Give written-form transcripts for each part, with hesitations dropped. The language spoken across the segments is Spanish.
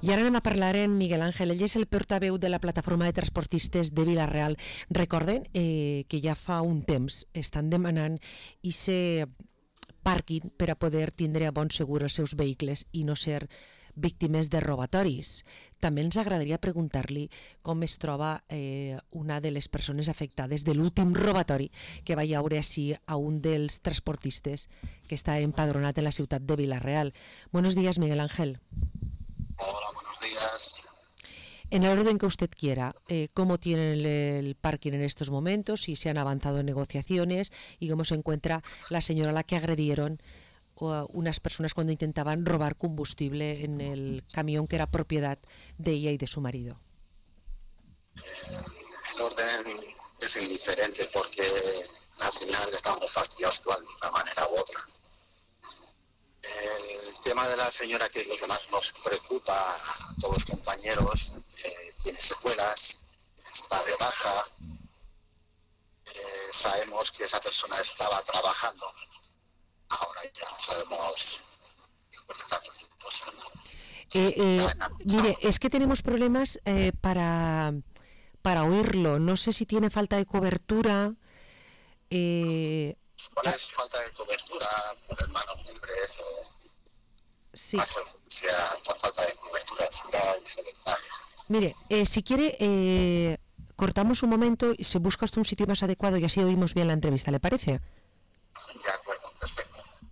I ara anem a parlar amb Miguel Ángel. Ell és el portaveu de la plataforma de transportistes de Vila-real. Recorden que ja fa un temps estan demanant ese pàrquing per a poder tindre a bon segur els seus vehicles i no ser víctimes de robatoris. També ens agradaria preguntar-li com es troba una de les persones afectades de l'últim robatori que va haure així a un dels transportistes que està empadronat en la ciutat de Vila-real. Buenos días, Miguel Ángel. Hola, buenos días. En el orden que usted quiera, ¿cómo tienen el parking en estos momentos? Si se han avanzado en negociaciones y cómo se encuentra la señora a la que agredieron unas personas cuando intentaban robar combustible en el camión que era propiedad de ella y de su marido. El orden es indiferente porque al final estamos fastidiados de una manera u otra. El tema de la señora, que es lo que más nos preocupa a todos los compañeros, tiene secuelas, está de baja, sabemos que esa persona estaba trabajando. Ahora ya no sabemos después de tanto tiempo. Mire, es que tenemos problemas para oírlo. No sé si tiene falta de cobertura. ¿Cuál es falta de cobertura por hermanos hombres o sí. Sea por falta de cobertura? Mire, si quiere, cortamos un momento y se busca hasta un sitio más adecuado y así oímos bien la entrevista, ¿le parece? De acuerdo, perfecto.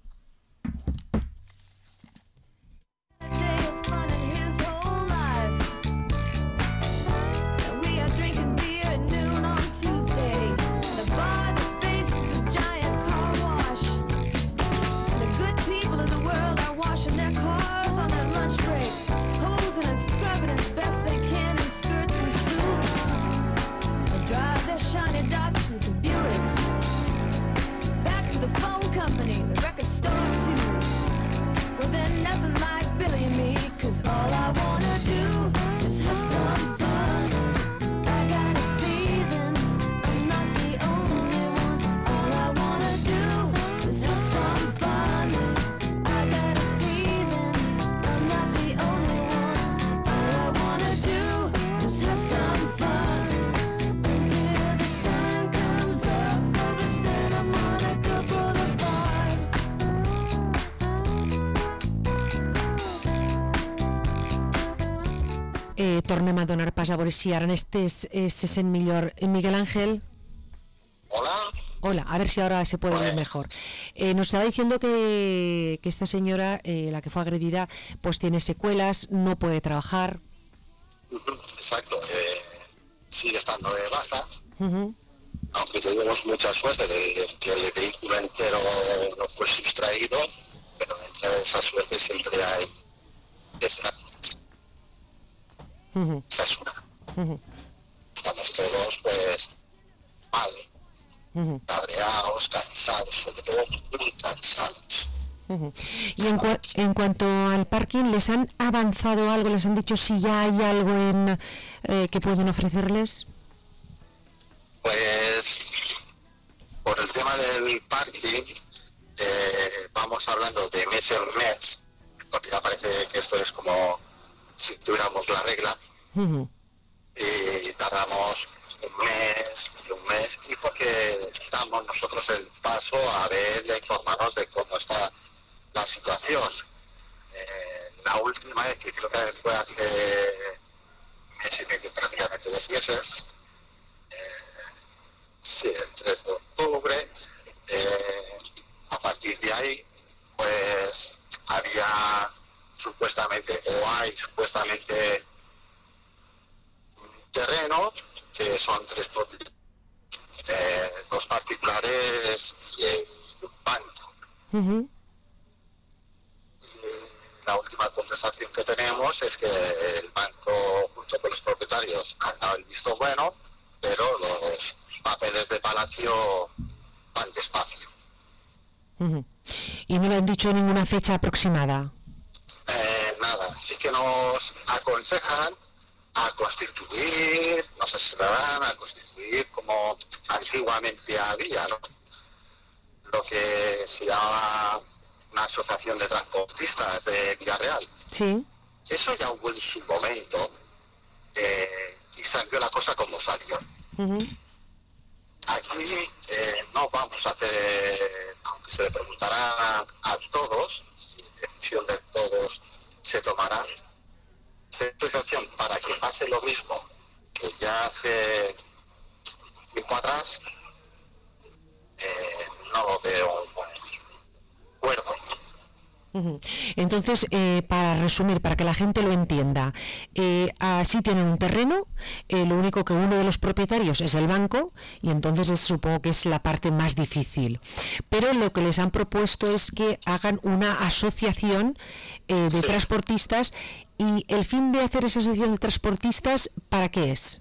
Tornem a donar pas a veure si ara se sent millor. Miguel Ángel. Hola. Hola, a ver si ahora se puede oír mejor. Nos estaba diciendo que esta señora, la que fue agredida, pues tiene secuelas, no puede trabajar. Exacto, sigue estando de baja, aunque tuvimos mucha suerte de que el vehículo entero no fue sustraído, pero dentro de esa suerte siempre hay desgracias. Esa es una. Estamos todos pues mal, cabreados, cansados, sobre todo muy cansados. Y en cuanto al parking, ¿les han avanzado algo? ¿Les han dicho si ya hay algo que pueden ofrecerles? Pues por el tema del parking vamos hablando de mes en mes, porque ya parece que esto es como si tuviéramos la regla, y tardamos un mes, y porque damos nosotros el paso a ver y a informarnos de cómo está la situación. La última vez, que creo que fue hace mes y medio, prácticamente 2 meses, sí, el 3 de octubre, a partir de ahí, pues había supuestamente, o hay supuestamente un terreno que son 2 particulares y un banco. La última conversación que tenemos es que el banco junto con los propietarios han dado el visto bueno, pero los papeles de Palacio van despacio. ¿Y no le han dicho ninguna fecha aproximada? Nada, sí que nos aconsejan a constituir, nos asesorarán a constituir como antiguamente había, ¿no? Lo que se llama una asociación de transportistas de Villarreal. Sí. Eso ya hubo en su momento, y salió la cosa como salió. Aquí no vamos a hacer, aunque se le preguntará a todos, si decisión de todos se tomará, explicación para que pase lo mismo que ya hace tiempo atrás, no lo veo acuerdo. Entonces, para resumir, para que la gente lo entienda, así tienen un terreno, lo único que uno de los propietarios es el banco, y entonces supongo que es la parte más difícil. Pero lo que les han propuesto es que hagan una asociación de transportistas, y el fin de hacer esa asociación de transportistas, ¿para qué es?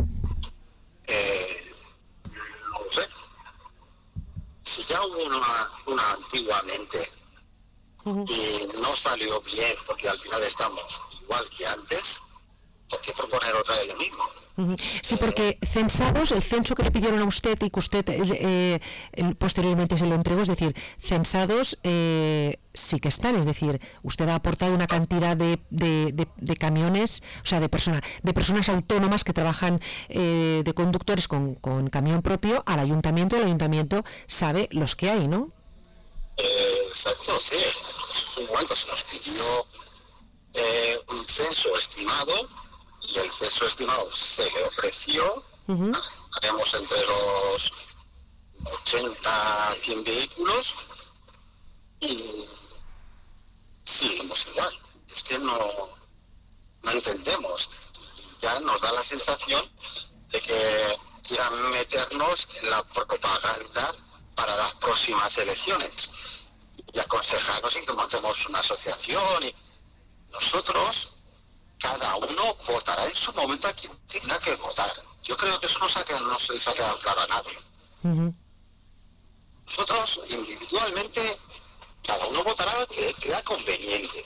No lo sé. Si ya hubo una antiguamente, y no salió bien, porque al final estamos igual que antes, ¿por qué proponer otra vez lo mismo? Sí, porque censados, el censo que le pidieron a usted y que usted posteriormente se lo entregó, es decir, censados sí que están, es decir, usted ha aportado una cantidad de camiones, o sea, de personas autónomas que trabajan de conductores con camión propio al ayuntamiento. El ayuntamiento sabe los que hay, ¿no? Exacto, sí. En un momento se nos pidió un censo estimado, y el censo estimado se le ofreció. Haremos entre los 80 a 100 vehículos, y seguimos igual. Es que no entendemos. Ya nos da la sensación de que quieran meternos en la propaganda para las próximas elecciones y aconsejarnos en que montemos una asociación, y nosotros, cada uno votará en su momento a quien tenga que votar. Yo creo que eso no se les ha quedado claro a nadie. Nosotros individualmente, cada uno votará lo que crea conveniente,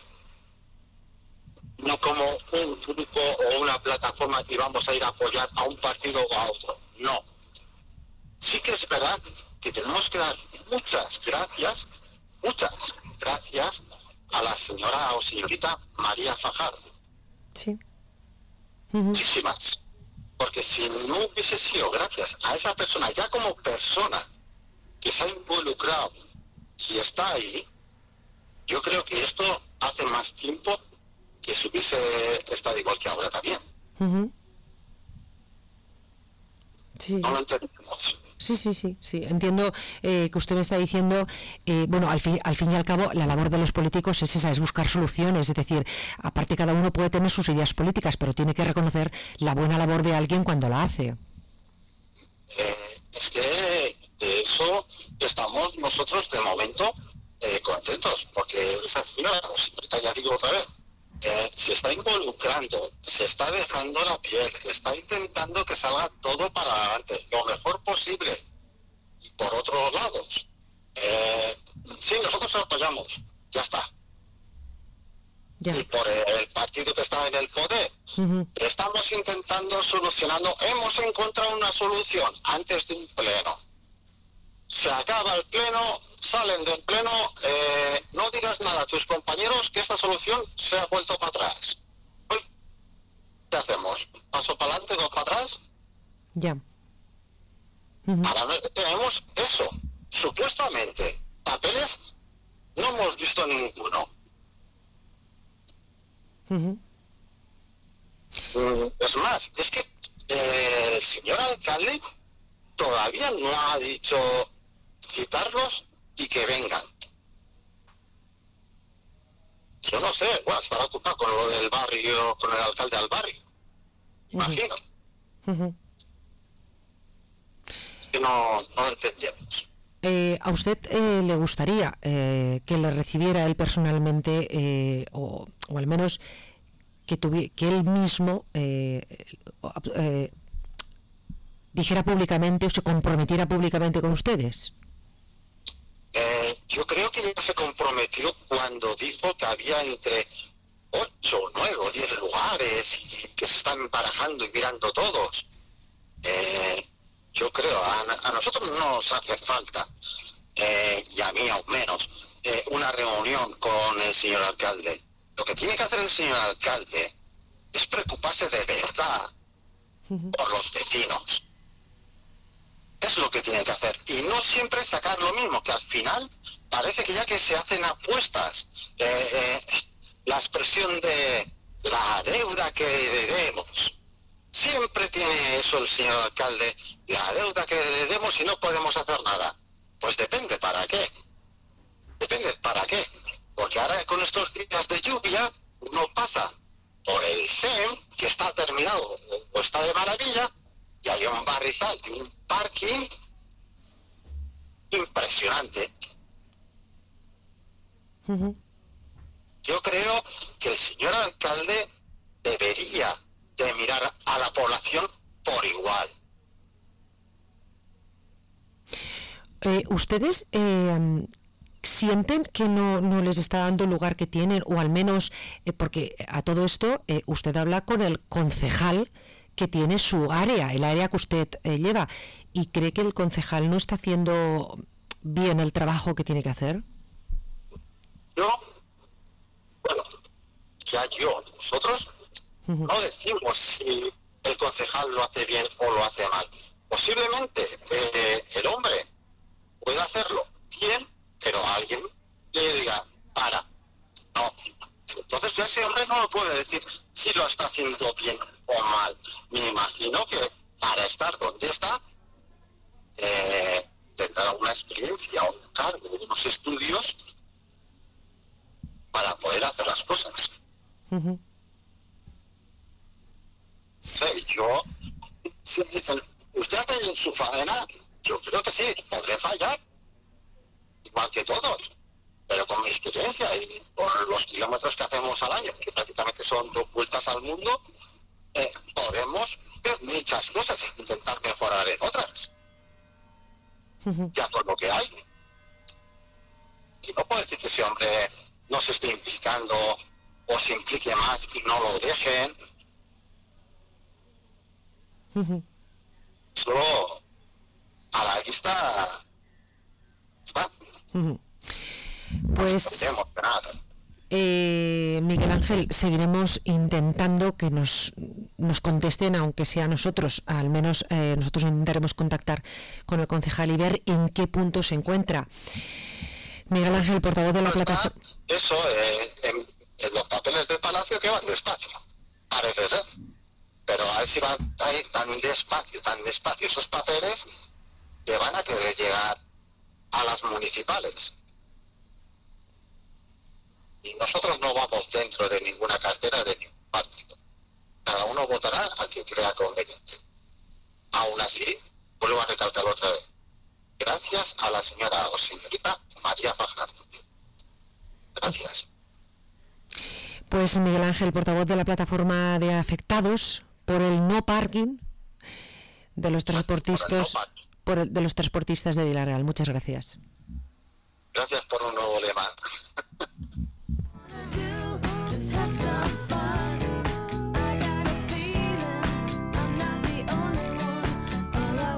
no como un grupo o una plataforma que vamos a ir a apoyar a un partido o a otro. No. Sí que es verdad que tenemos que dar muchas gracias a la señora o señorita María Fajardo. Sí. Muchísimas. Porque si no hubiese sido gracias a esa persona, ya como persona que se ha involucrado y está ahí, yo creo que esto hace más tiempo que se hubiese estado igual que ahora también. Sí. No lo entendemos. Sí. Entiendo que usted me está diciendo, bueno, al fin y al cabo, la labor de los políticos es esa, es buscar soluciones. Es decir, aparte cada uno puede tener sus ideas políticas, pero tiene que reconocer la buena labor de alguien cuando la hace. Es que de eso estamos nosotros de momento contentos, porque esa señora, ya digo otra vez, se está involucrando, se está dejando la piel, está intentando que salga todo para adelante, lo mejor posible. Y por otros lados, sí, nosotros lo apoyamos, ya está. Y por el partido que está en el poder, estamos intentando solucionando, hemos encontrado una solución antes de un pleno. Se acaba el pleno, salen del pleno, no digas nada a tus compañeros que esta solución se ha vuelto para atrás. ¿Qué hacemos? ¿Paso para adelante, dos para atrás? Ya. Ahora tenemos eso. Supuestamente, papeles no hemos visto ninguno. Es más, es que el señor alcalde todavía no ha dicho citarlos y que vengan. Yo no sé, bueno, estará ocupado con lo del barrio, con el alcalde del barrio. Imagino. Es que no entendemos. ¿A usted le gustaría que le recibiera él personalmente, o al menos que él mismo dijera públicamente o se comprometiera públicamente con ustedes? Yo creo que ya se comprometió cuando dijo que había entre 8, 9 o 10 lugares y que se están barajando y mirando todos. Yo creo, a nosotros no nos hace falta, y a mí aún menos, una reunión con el señor alcalde. Lo que tiene que hacer el señor alcalde es preocuparse de verdad por los vecinos. Es lo que tiene que hacer. Y no siempre sacar lo mismo, que al final parece que ya que se hacen apuestas, la expresión de la deuda que debemos. Siempre tiene eso el señor alcalde, la deuda que debemos y no podemos hacer nada. Pues depende para qué. Depende para qué. Porque ahora con estos días de lluvia, uno pasa por el CEM, que está terminado o está de maravilla, y hay un barrizal y un parking impresionante. Yo creo que el señor alcalde debería de mirar a la población por igual. ¿Ustedes sienten que no les está dando el lugar que tienen, o al menos, porque a todo esto usted habla con el concejal que tiene su área, el área que usted lleva, y cree que el concejal no está haciendo bien el trabajo que tiene que hacer? Nosotros no decimos si el concejal lo hace bien o lo hace mal. Posiblemente el hombre pueda hacerlo bien, pero alguien le diga, para, no. Entonces ese hombre no lo puede decir si lo está haciendo bien o mal. Me imagino que para estar donde está, tendrá una experiencia, un cargo, unos estudios para poder hacer las cosas. Si dicen, ¿usted hace en su faena? Yo creo que sí, podré fallar, igual que todos, pero con mi experiencia y por los kilómetros que hacemos al año, que prácticamente son 2 vueltas al mundo, podemos ver muchas cosas e intentar mejorar en otras. Ya por lo que hay. Y no puedo decir que ese hombre no se esté implicando o se implique más y no lo dejen. Solo a la vista está. Pues Miguel Ángel, seguiremos intentando que nos contesten, aunque sea nosotros, al menos nosotros intentaremos contactar con el concejal y ver en qué punto se encuentra. Miguel Ángel, portavoz de la plataforma. Eso, en los papeles del Palacio que van despacio, parece ser. Pero a ver si van a ir tan despacio esos papeles que van a querer llegar a las municipales. Y nosotros no vamos dentro de ninguna cartera de ningún partido. Cada uno votará al que crea conveniente. Aún así, vuelvo a recalcar otra vez. Gracias a la señora o señorita María Fajardo. Gracias. Pues Miguel Ángel, portavoz de la plataforma de afectados por el no parking de los transportistas, de los transportistas de Vila Real. Muchas gracias. Gracias por un nuevo lema.